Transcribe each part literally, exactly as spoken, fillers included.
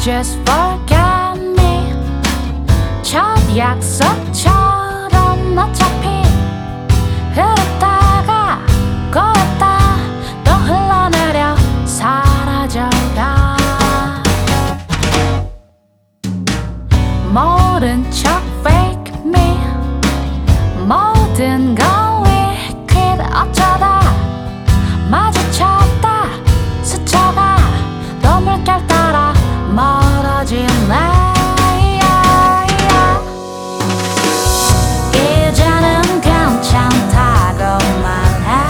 just forget me. 첫 약속처럼 어차피 흐렸다가 고였다 또 흘러내려 사라져가. 모른 척 fake me. 모든 걸 liquid 어쩌다 마주쳤다 스쳐가 또 물결 따라 멀어질래. 이제는 괜찮다고 말해.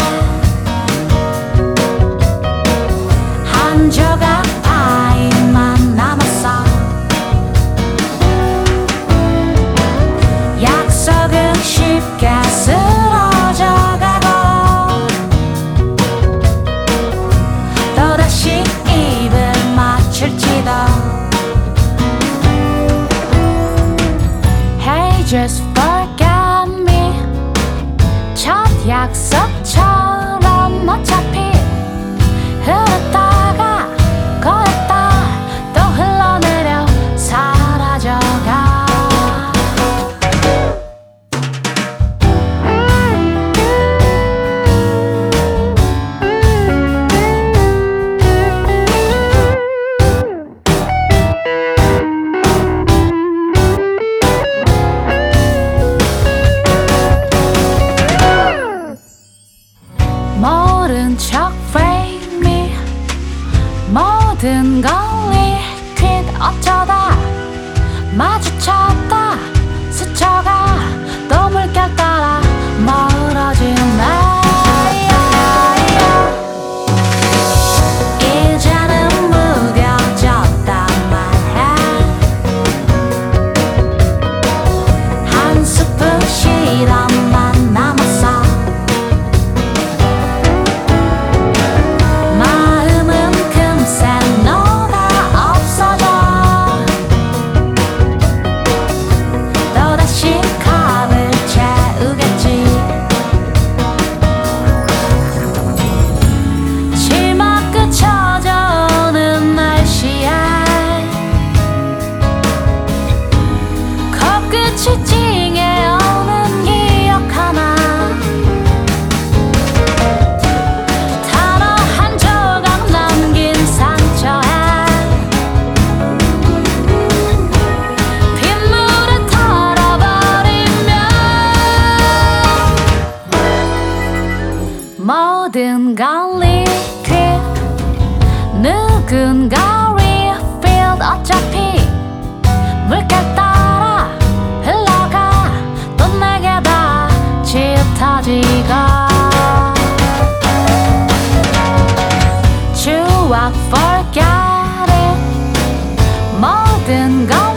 한 조각 파이만 남았어. 약속은 쉽게 쓰러져가고 또다시 입을 맞출지도. Hey, just forget me. 첫 약속처럼 어차피 흐렸다가 고였다 또 흘러내려 사라져가. 모른 척 fake me. 모든 걸 liquid 어쩌다 마주쳤다 스쳐가 또 물결 따라 멀어지네. 이제는 무뎌졌단 말해. 한 스푼 시럽만 남았어. 찡해 오는 기억 하나. 단어 한 조각 남긴 상처에 빗물을 털어버리면 모든 건 liquid. 누군가 refilled 어차피 물결 따라 흘러가 또 내게 다 짙어지고. 추억 forget it. 모든 걸